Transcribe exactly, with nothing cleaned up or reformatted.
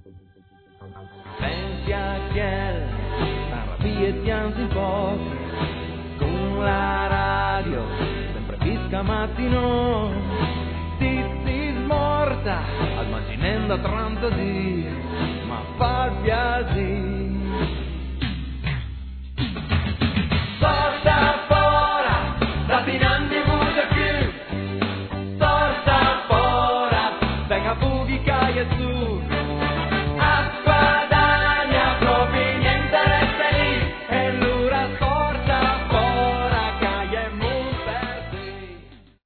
Pensi a quel arrabbietiansi un po' con la radio sempre fisca mattino ti si smorta al manginendo a trenta di ma fa il piacere